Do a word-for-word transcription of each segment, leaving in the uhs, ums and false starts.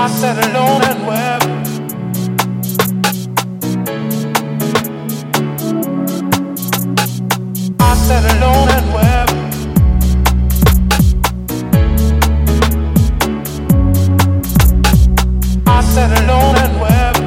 sat alone and wept. I sat alone and wept. I sat alone and wept.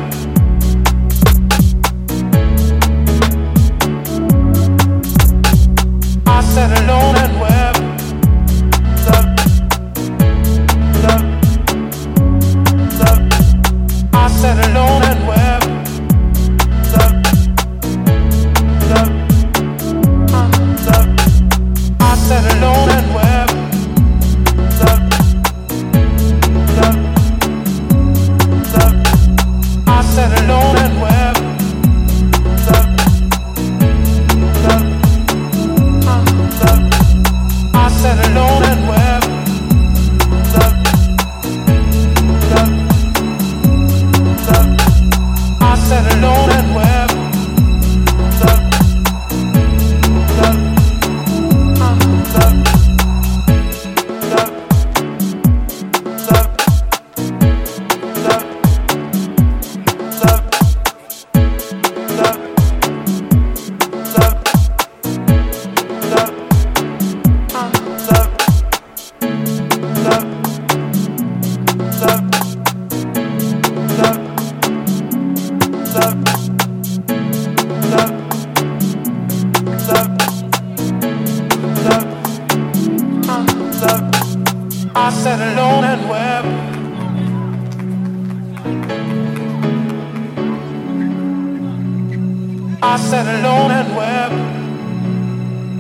I sat alone and wept. Love, love, love. I sat alone and wept. Love, love, love. I sat alone and wept. Love, love, love. I sat alone and wept. Love, love, love. I sat alone and wept. Love, love, love. I sat alone and wept. Love, love, love, love, love, love, love, love, love, love, love, love, love, love, love, love, love, love, love. I sat alone and wept. I sat alone.